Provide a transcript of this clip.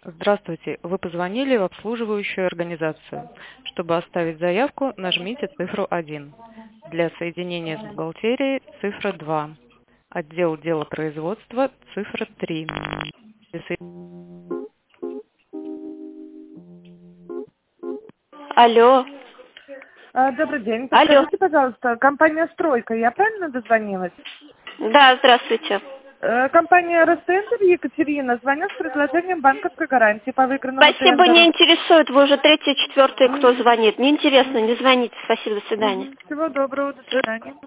Здравствуйте, вы позвонили в обслуживающую организацию. Чтобы оставить заявку, нажмите цифру 1. Для соединения с бухгалтерией цифра 2. Отдел делопроизводства цифра 3. Алло. Добрый день. Алло. Подскажите, пожалуйста, компания «Стройка», я правильно дозвонилась? Да, здравствуйте. Компания «Ростендер» Екатерина, звоню с предложением банковской гарантии по выигранному Спасибо, не тендеру. интересует. Вы уже третий, четвертый, кто звонит. Неинтересно, не звоните. Спасибо, до свидания. Всего доброго, до свидания.